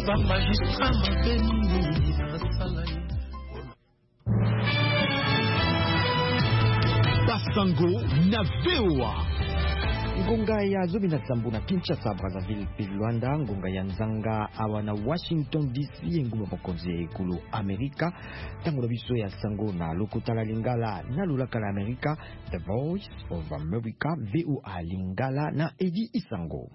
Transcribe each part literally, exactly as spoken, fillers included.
ba magistrat mabeni na sala Basango na V O A. Ngonga ya zobi na sambu na Kinshasa, Brazzaville, pe Luanda. Ngonga ya nzanga awa na Washington D C nguma bakonzi ekulu Amerika. Tango na biso ya sango na lokotala lingala na lulaka la Amerika. The Voice of America, V O A lingala na Edi Isango.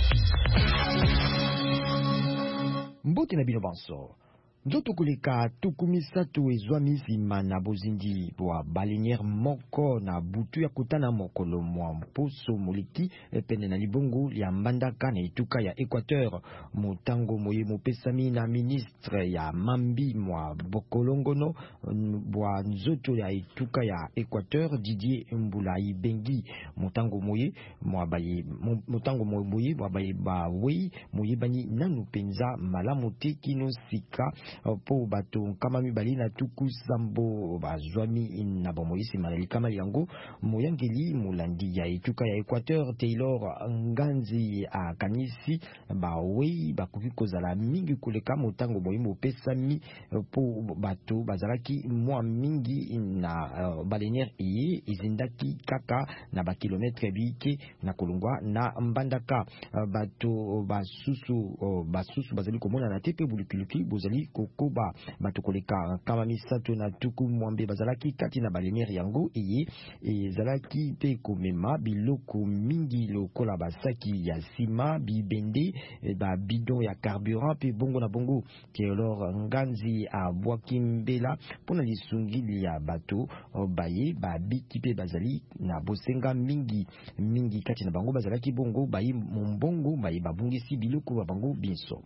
Mbote na bino banso. Nzoto kuleka tukumisatu ezwami zima na bozindi bwa balinière moko na butu ya kutana mokolo mwa mposo moliki pene na libongo ya mbandaka na etuka ya Équateur. Motango moye mopesami na ministre ya mambi mwa bokolongono bwa nzoto ya etuka ya Équateur Didier Mbulayi Bengi. Motango moye mwa baye motango moye mwa baye ba wei moye bani nanu penza malamu te kino sika po bato kama mibali na tuku sambo bazwami na bomoisi malali kama yango moyangeli mulandi ya etuka ya Équateur Taylor Nganzi a kanisi ba wei bakoki kozala mingi kuleka motango moyimo pesami po bato bazalaki mwa mingi na uh, balenière iye izindaki kaka na ba kilometre bike na kolongwa na mbandaka uh, bato basusu uh, basusu bazali komona na tepe bulukiluki bozali kokoba bato koleka kama misato na tuku mwambe bazalaki kati na balenière yango iye ezalaki pe komema biloko mingi lokola basaki ya sima bibende ba bidon ya carburant pe bongo na bongo Taylor Nganzi a bwaki mbela pona lisungili ya bato baye ba biki pe bazali na bosenga mingi mingi kati na bango bazalaki bongo bayi mbongo baye babungisi biloko ba bango binso.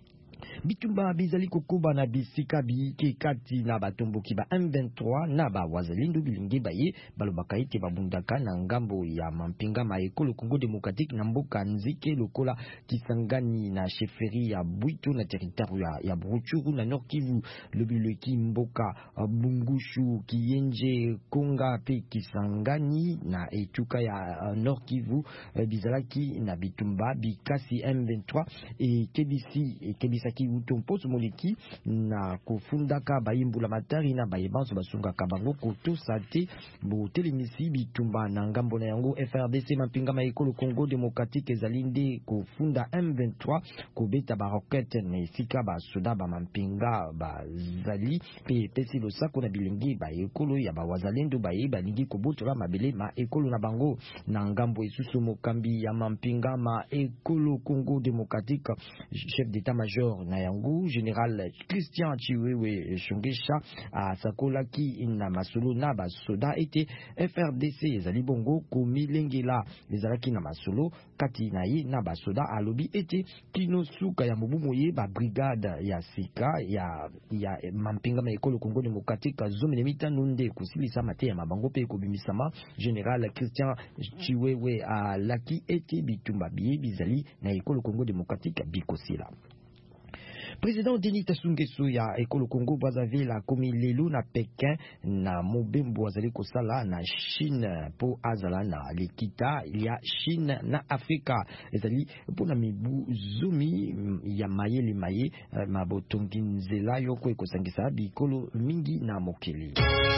Bitumba bizali kokuba na bisika biki kati na batomboki ba M vingt-trois na ba wazalindu bilingi baye balobaka ite babundaka na ngambo ya mampinga ma ekolo Congo démocratique na mboka nzike lokola Kisangani na chefferie ya Bwito na territoire ya, ya Bruchuru na Nord Kivu lobileki mboka Bungushu Kiyenje Konga pe Kisangani na etuka ya uh, Nord Kivu uh, bizalaki na bitumba bikasi M vingt-trois e kebisi e kebisaki utomposo moliki na kofundaka bayimbula matari na bayebanso basunga kabango koto sate bo telemisi bitumba na ngambo na yango F R D C mampinga ma ekolo Congo démocratique ezalinde kofunda M vingt-trois kobeta ba roquette na esika ba soda ba mampinga bazali pe pesi losako na bilingi ba ekolo ya ba wazalendo baye balingi kobotola mabele ma ekolo na bango na ngambo esusu mokambi ya mampinga ma ekolo Congo démocratique chef d'état-major na yango général Christian Chiwewe Shongesha a sakolaki na masolo na basoda ete F R D C ezali bongo komilengela ezalaki na masolo kati na ye na basoda alobi ete kino suka ya mobu moye ba brigade ya sika ya ya mampinga ma ekolo Congo démocratique zone mitano nde kusilisa mate ya mabango pe kobimisama général Christian Chiwewe a laki ete bitumba biye bizali na ekolo Congo démocratique bikosila. Président Denis Sassou Nguesso ya ekolo Congo Brazzaville a komi lelo na Pékin na mobembo azali kosala na Chine po azala na likita ya Chine na Afrika ezali pona mibu zumi ya mayele maye mabotongi nzela yoko ekosangisa bikolo mingi na mokili.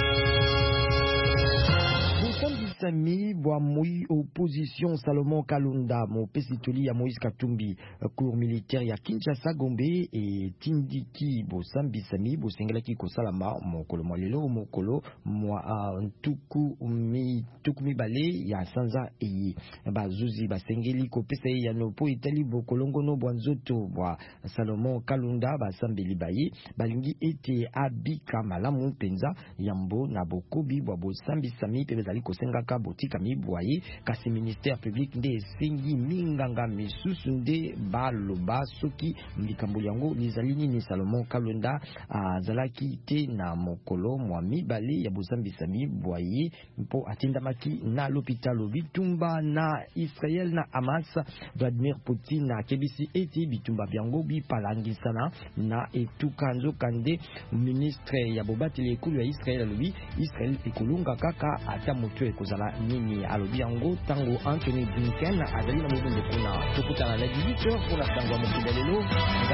Sami bwa moi opposition Salomon Kalunda mo pesitoli ya Moïse Katumbi cour militaire ya Kinshasa Gombe et tindiki bo sambi sami bo sengelaki ko salama mokolo molelo mokolo mwa ntuku mi tuku mi bale ya sanza e ba zuzi ba sengeli ko pesa ya no po itali bo kolongono bwa nzoto bwa Salomon Kalunda ba sambi libaye balingi ete abika malamu penza yambo na bokobi bwa bo sambi sami pe bezali ko senga botika mibwaye kasi ministère public nde sengi minganga misusu nde baloba soki likambo yango lizalini ni Salomon Kalunda azalaki te na mokolo mwa mibale ya bozambisa mibwaye mpo atindamaki na l'hôpital bitumba na Israël na Hamas. Vladimir Poutine na kebisi eti bitumba byango bipalangisana na etuka nzokande ministre ya bobateli ekulu ya Israël alobi Israël ekolunga kaka ata moto ekozala nini alobi yango tango Anthony Blinken azali na mobimbo kuna tokutana na dix-huit heures pour la sango ya mokili lelo.